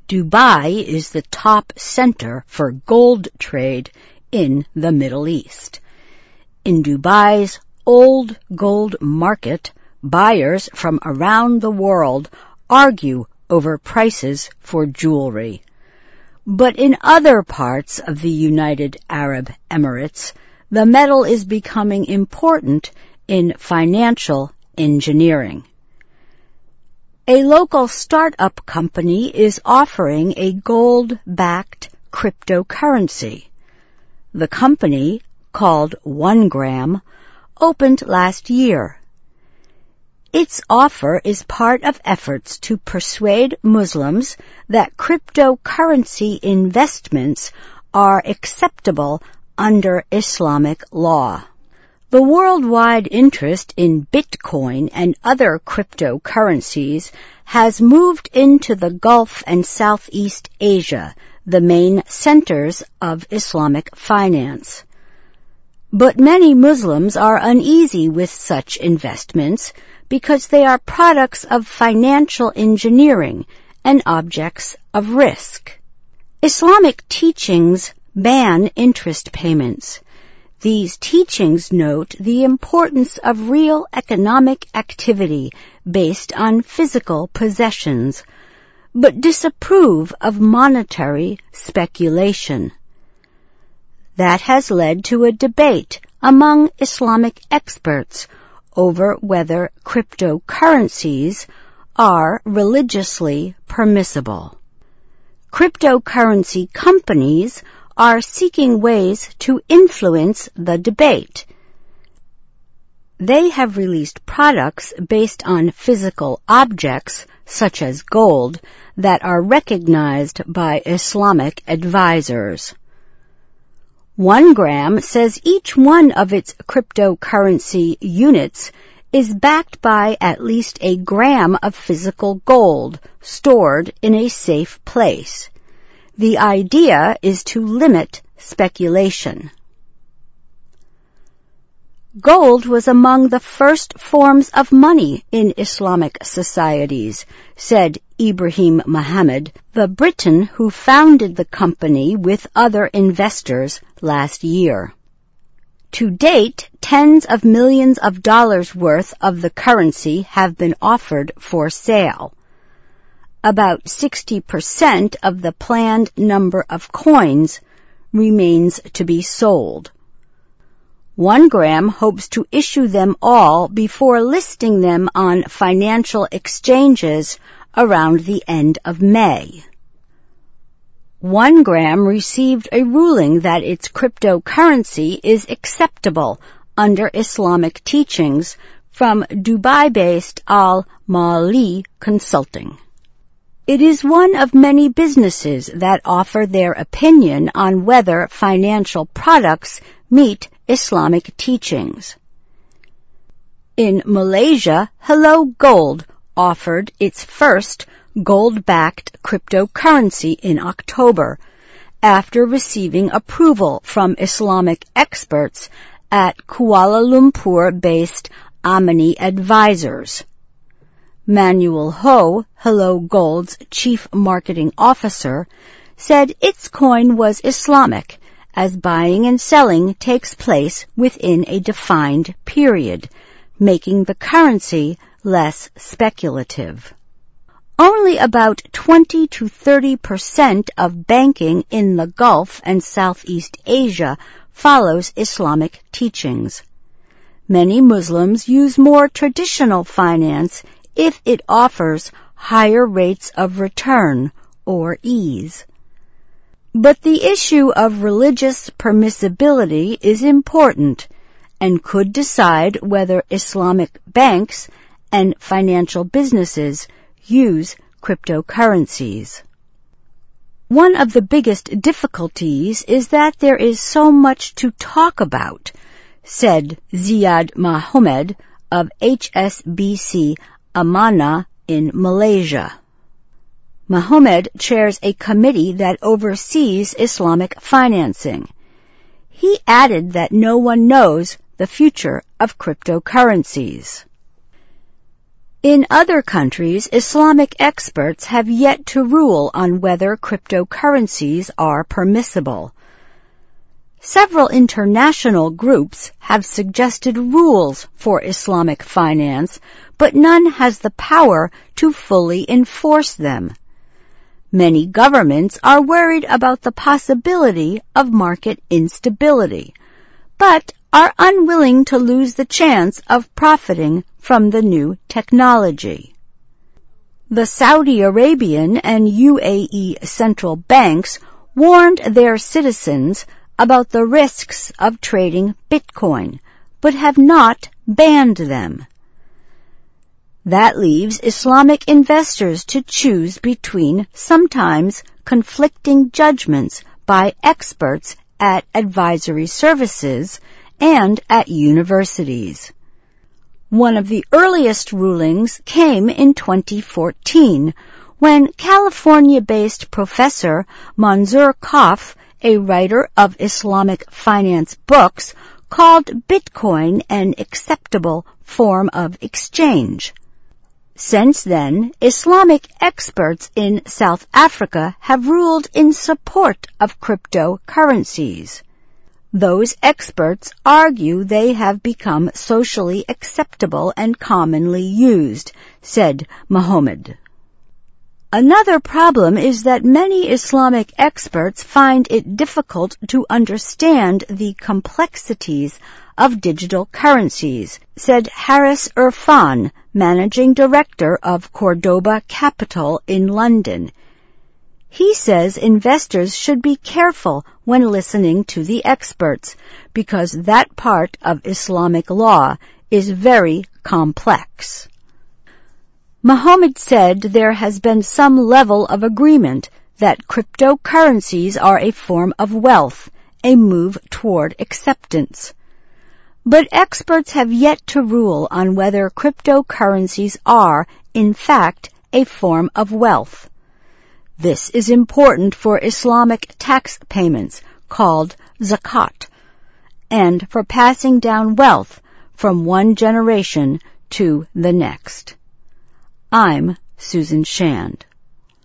Dubai is the top center for gold trade in the Middle East. In Dubai's Old Gold Market, buyers from around the world argue over prices for jewelry. But in other parts of the United Arab Emirates, the metal is becoming important in financial engineering. A local startup company is offering a gold-backed cryptocurrency. The company, called 1gram, opened last year. Its offer is part of efforts to persuade Muslims that cryptocurrency investments are acceptable under Islamic law. The worldwide interest in Bitcoin and other cryptocurrencies has moved into the Gulf and Southeast Asia, the main centers of Islamic finance. But many Muslims are uneasy with such investments because they are products of financial engineering and objects of risk. Islamic teachings ban interest payments. These teachings note the importance of real economic activity based on physical possessions, but disapprove of monetary speculation. That has led to a debate among Islamic experts over whether cryptocurrencies are religiously permissible. Cryptocurrency companies are seeking ways to influence the debate. They have released products based on physical objects, such as gold, that are recognized by Islamic advisors. 1gram says each one of its cryptocurrency units is backed by at least a gram of physical gold stored in a safe place. The idea is to limit speculation. Gold was among the first forms of money in Islamic societies, said Ibrahim Mohammed, the Briton who founded the company with other investors last year. To date, tens of millions of dollars worth of the currency have been offered for sale. About 60% of the planned number of coins remains to be sold. 1gram hopes to issue them all before listing them on financial exchanges around the end of May. 1gram received a ruling that its cryptocurrency is acceptable under Islamic teachings from Dubai-based Al-Mali Consulting. It is one of many businesses that offer their opinion on whether financial products meet Islamic teachings. In Malaysia, Hello Gold offered its first gold-backed cryptocurrency in October, after receiving approval from Islamic experts at Kuala Lumpur-based Amani Advisors. Manuel Ho, Hello Gold's chief marketing officer, said its coin was Islamic, as buying and selling takes place within a defined period, making the currency less speculative. Only about 20 to 30% of banking in the Gulf and Southeast Asia follows Islamic teachings. Many Muslims use more traditional finance if it offers higher rates of return or ease. But the issue of religious permissibility is important and could decide whether Islamic banks and financial businesses use cryptocurrencies. One of the biggest difficulties is that there is so much to talk about, said Ziad Mohammed of HSBC Amanah in Malaysia. Mohammed chairs a committee that oversees Islamic financing. He added that no one knows the future of cryptocurrencies. In other countries, Islamic experts have yet to rule on whether cryptocurrencies are permissible. Several international groups have suggested rules for Islamic finance, but none has the power to fully enforce them. Many governments are worried about the possibility of market instability, but are unwilling to lose the chance of profiting from the new technology. The Saudi Arabian and UAE central banks warned their citizens about the risks of trading Bitcoin, but have not banned them. That leaves Islamic investors to choose between sometimes conflicting judgments by experts at advisory services and at universities. One of the earliest rulings came in 2014 when California-based Professor Manzoor Kaf, a writer of Islamic finance books, called Bitcoin an acceptable form of exchange. Since then, Islamic experts in South Africa have ruled in support of cryptocurrencies. Those experts argue they have become socially acceptable and commonly used, said Mohammed. Another problem is that many Islamic experts find it difficult to understand the complexities of digital currencies, said Haris Irfan, managing director of Cordoba Capital in London. He says investors should be careful when listening to the experts because that part of Islamic law is very complex. Mohammed said there has been some level of agreement that cryptocurrencies are a form of wealth, a move toward acceptance. But experts have yet to rule on whether cryptocurrencies are, in fact, a form of wealth. This is important for Islamic tax payments, called zakat, and for passing down wealth from one generation to the next. I'm Susan Shand.